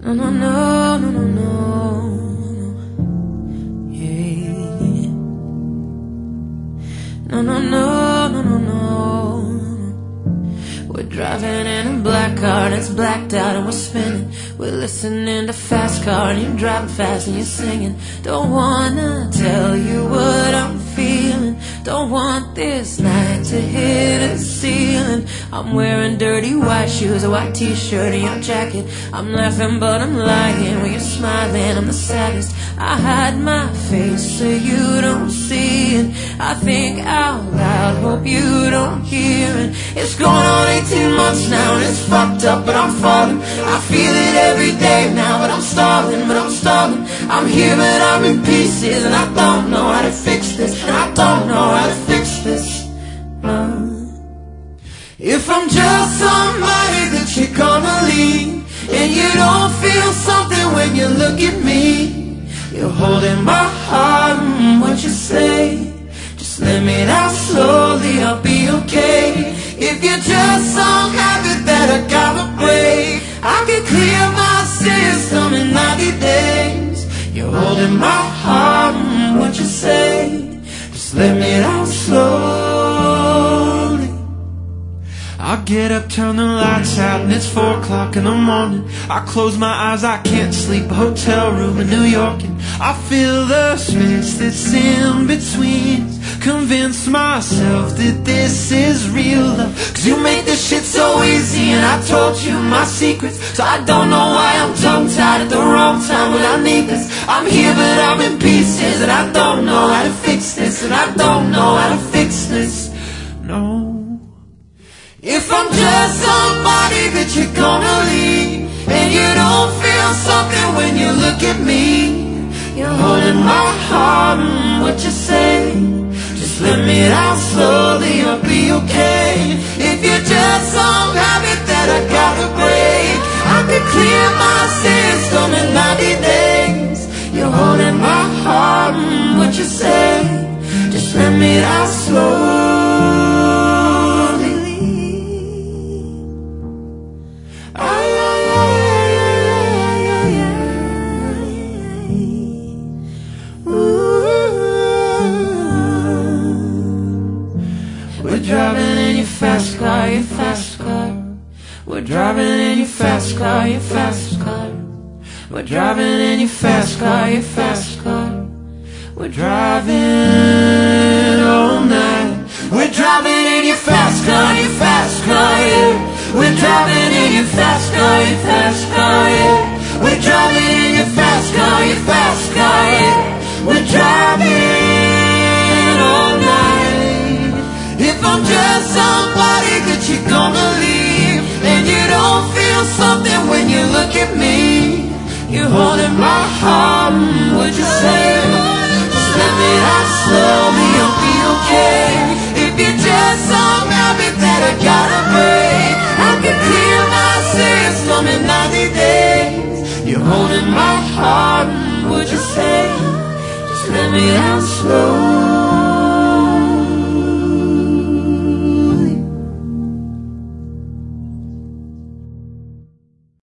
No, no, no, no, no, no. Yeah. No, no, no, no, no, no. We're driving in a black car and it's blacked out and we're spinning. We're listening to Fast Car and you're driving fast and you're singing. Don't wanna tell you what I'm feeling. Don't want this night to hit a ceiling. I'm wearing dirty white shoes, a white t-shirt and your jacket. I'm laughing but I'm lying when you're smiling. I'm the saddest. I hide my face so you don't see it. I think out loud, hope you don't hear it. It's going on 18 months now and it's fucked up but I'm falling. I feel it every day now but I'm stalling. I'm here but I'm in pieces and I don't know how to fix this. And I don't know how to fix this. No. If I'm just somebody that you're gonna leave, and you don't feel something when you look at me, you're holding my heart, what you say, just let me down slowly, I'll be okay. If you're just some habit that I gotta break, I can clear my system in 90 days. You're holding my heart, what you say, just let me down slowly. I get up, turn the lights out, and it's 4 o'clock in the morning. I close my eyes, I can't sleep, a hotel room in New York, and I feel the space that's in between. Convince myself that this is real love, 'cause you make this shit so easy, and I told you my secrets. So I don't know why I'm tongue-tied at the wrong time when I need this. I'm here but I'm in pieces, and I don't know how to fix this, and I don't know how to fix this, no. If I'm just somebody that you're gonna leave, and you don't feel something when you look at me, you're holding my heart, what you say, just let me down slowly, I'll be okay. If you're just some habit that I gotta break, I could clear my system in 90 days. You're holding my heart, what you say, just let me down slowly. We're driving in your fast car, your fast car. We're driving in your fast car, your fast car. We're driving in your fast car, your fast car. We're driving all night. We're driving in your fast car, your fast car, yeah. We're driving in your fast car, your fast car, yeah. We're driving in your fast car, your fast car, yeah. We're driving all night. If I'm just somebody that you're gonna leave, and you don't feel something when you look at me, you're holding my heart, what you say, just let me out slowly, I'll be okay. If you're just some habit that I gotta break, I can clear my system in 90 days. You're holding my heart, what you say, just let me out slowly.